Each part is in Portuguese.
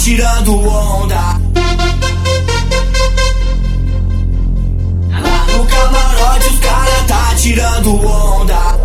tirando onda. Lá no camarote os cara tá tirando onda.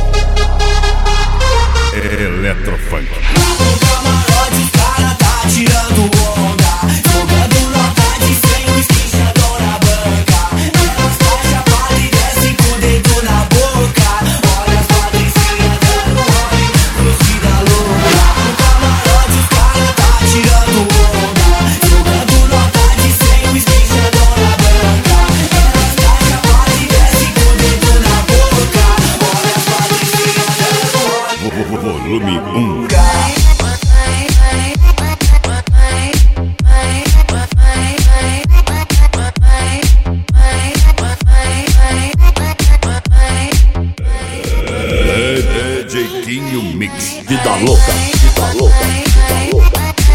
Eletrofunk. Lá no camarote os cara tá tirando onda. Jogando nota de 100, esquinchador na banca. Elas tá chapada e desce com o dedo na boca. Olha as patricinhas dando óleo pro vida louca. Lá no camarote os cara tá tirando onda. Jogando nota de 100, esquinchador na banca. Elas tá chapada e desce com o dedo na boca. Olha as patricinhas dando óleo. Volume 1. Jeitinho Mix. Vida louca, vida louca, vida louca.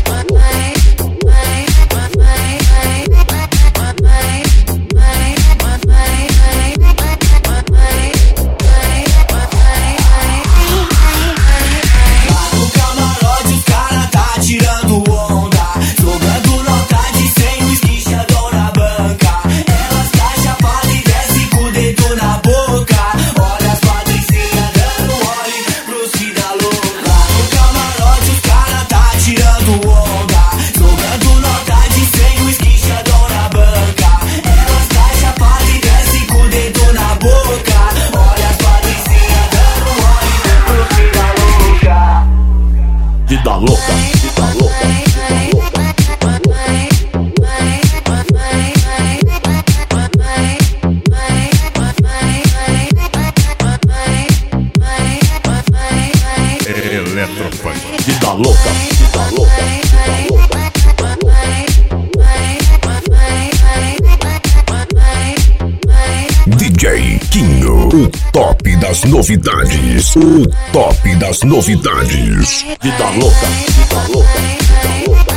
Tirando onda, jogando nota de 100, o esquinchador na banca. Elas tá chapada e desce com o dedo na boca. Olha as patricinhas dando óleo pro vida louca. Lá no camarote os cara tá tirando onda, jogando nota de 100, o esquinchador na banca. Elas tá chapada e desce com o dedo na boca. Olha as patricinhas dando óleo pro vida louca. Vida louca. Eletrofunk. Vida louca, vida louca, vida louca. DJ Kinho, o top das novidades. O top das novidades. Vida louca, vida louca, vida louca.